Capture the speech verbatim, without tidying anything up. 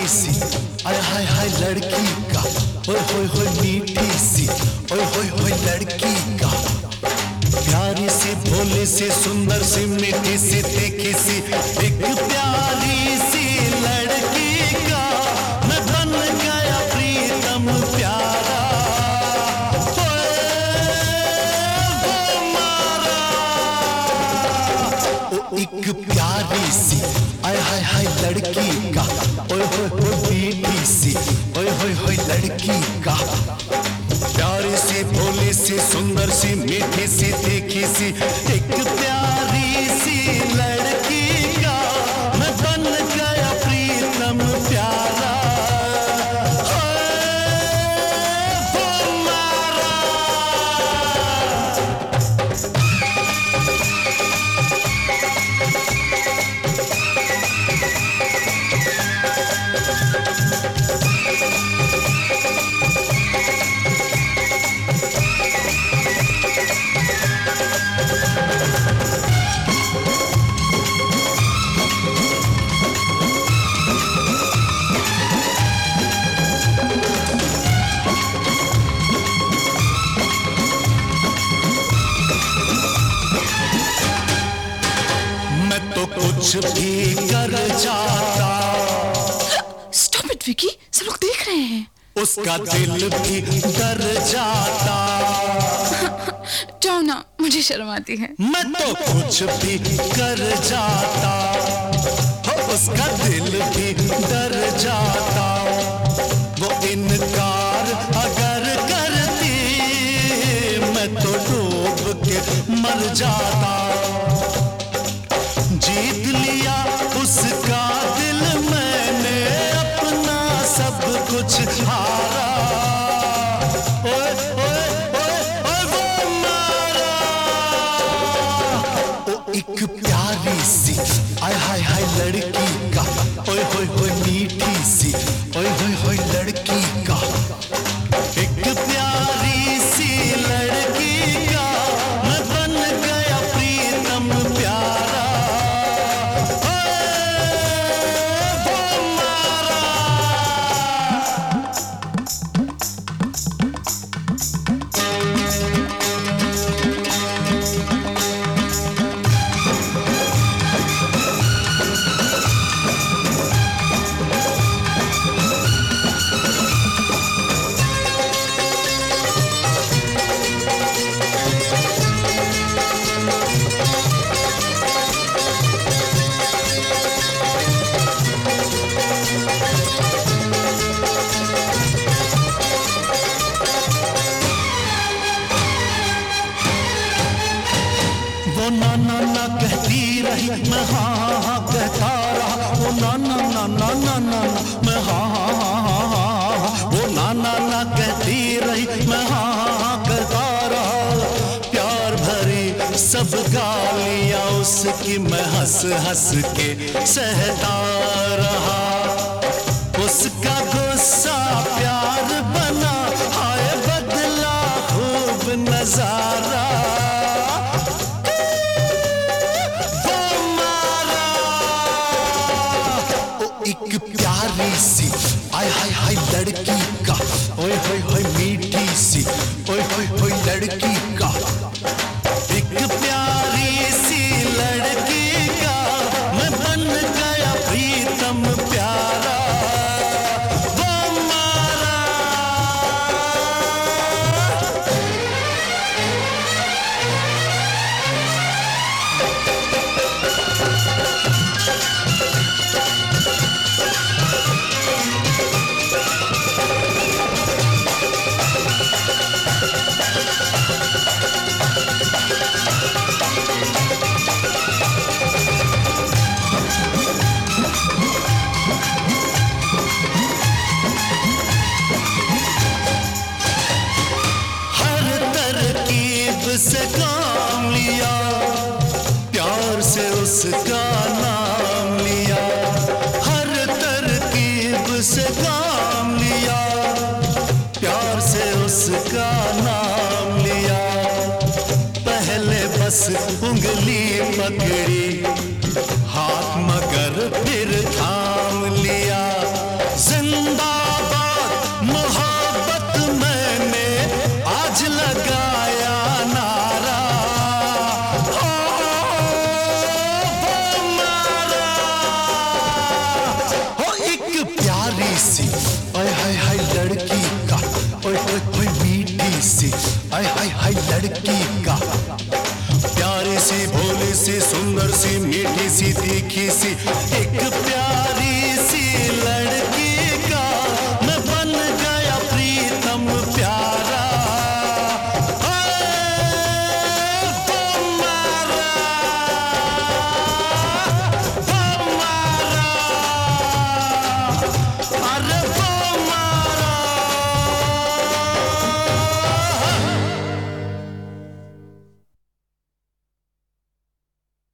सी, आय हाय हाय लड़की का, ओए होए होए मीठी सी, ओए होए होए लड़की का। प्यारी सी भोली सी सुंदर सी मीठी सी तीखी सी एक प्यारी सी लड़की का मैं बन गया प्रीतम प्यारा। वो मारा ओ एक प्यारी सी, आय हाय हाय लड़की का, ओए होए होए मीठी सी, ओए होए होए लड़की का। प्यारी सी भोली सी सुंदर सी मीठी सी तीखी सी एक प्यारी सी लड़की का मैं बन गया प्रीतम प्यारा। वो मारा कुछ भी कर जाता। Stop it, विकी, सब लोग देख रहे हैं। उसका दिल भी डर जाता। जाओ ना, मुझे शर्म आती है। मैं तो कुछ भी कर जाता, उसका दिल भी डर जाता। वो इनकार अगर करती मैं तो डूब के मर जाता। जीत लिया उसका दिल मैंने, अपना सब कुछ हारा। ओए ओए ओए ओए वो मारा ओ एक प्यारी सी, आय हाय हाय लड़की का, ओए होए होए मीठी सी, ओए होए होए लड़की का। एक प्यारी सी लड़की का मैं बन गया प्रीतम प्यारा। वो ना ना ना कहती रही मैं हाँ हाँ हाँ कहता रहा। वो ना ना ना ना ना ना ना मैं हाँ हाँ हाँ हाँ हाँ हाँ। वो ना ना ना कहती रही मैं हाँ हाँ हाँ कहता रहा। प्यार भरी सब गालियाँ उसकी मैं हंस हंस के सहता रहा। उसका गुस्सा प्यार बना, हाय बदला खूब नजारा। एक प्यारी सी, आय हाय हाय लड़की का, ओए होए होए मीठी सी, ओए होए होए लड़की का। एक प्यारी सी लड़की का मैं बन गया प्रीतम प्यारा। वो मारा से काम लिया, प्यार से उसका नाम लिया। हर तरकीब से काम लिया, प्यार से उसका नाम लिया। पहले बस उंगली पकड़ी, हाथ मगर फिर थाम लिया। लड़की का, प्यारी सी भोली सी सुंदर सी मीठी सी तीखी सी एक प्यार